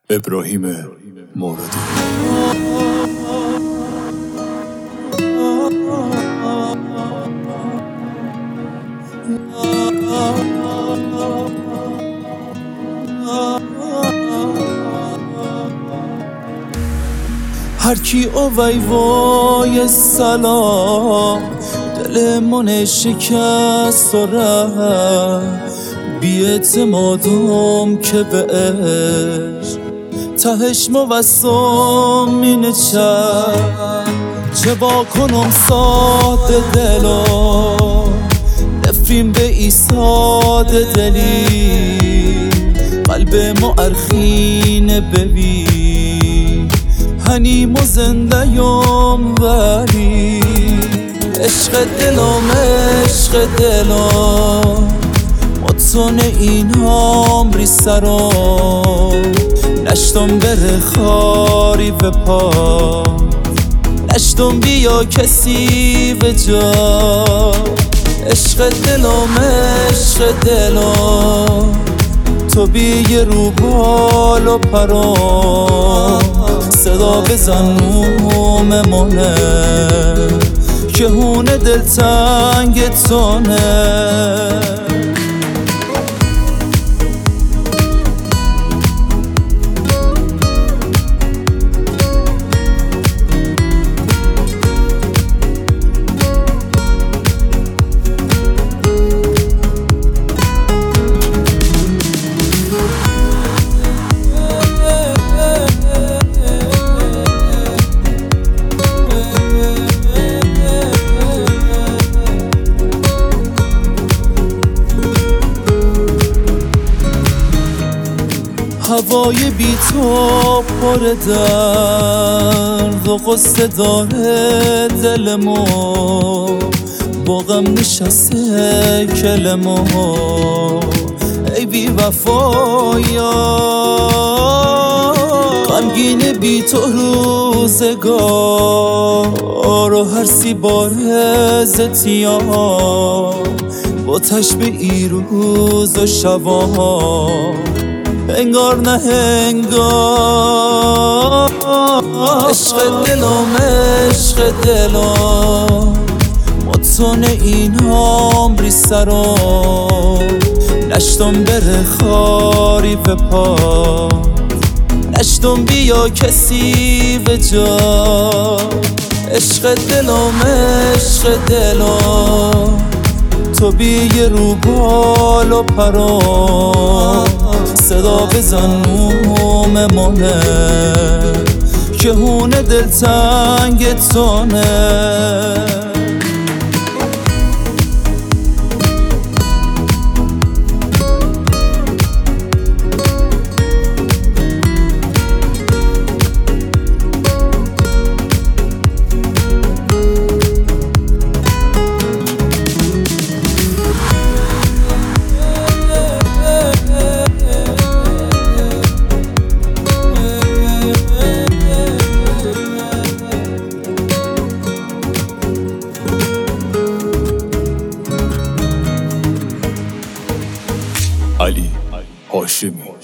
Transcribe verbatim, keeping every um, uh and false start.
ابراهیم موردی. هر کی اوی وای سلام، دل من شکست و رفت، بی اعتمادم که به عشق تهش موسم مینه چند. چه با کنم ساده دلا، نفرین به ای ساده دلی، قلب ما ارخینه ببین، هنیم و زنده یم ولی عشق دلم عشق دلم، متون این عمری سرم، نشتم بره خاری به پا، نشتم بیا کسی به جا. عشق دلم عشق دلم، تو بی رو بال و پرام، صدا بزن موم منه که هونه دلتنگ تونه. هوای بی تو پر درد و قصه داره دلمو، با غم نشسته کلمو، ای بی وفایا غمگین بی تو روزگار و هر سی باره زتیا، با تشبه ای روز و شبا، انگار نه انگار. عشق دلم عشق دلم، متون این عمری سرم، نشتم بره خاری به پا، نشتم بیا کسی به جا. عشق دلم عشق دلم، تو بی رو بال و پرام، صدا بزن موم منه که هونه دلتنگ تونه. علی هاشمی.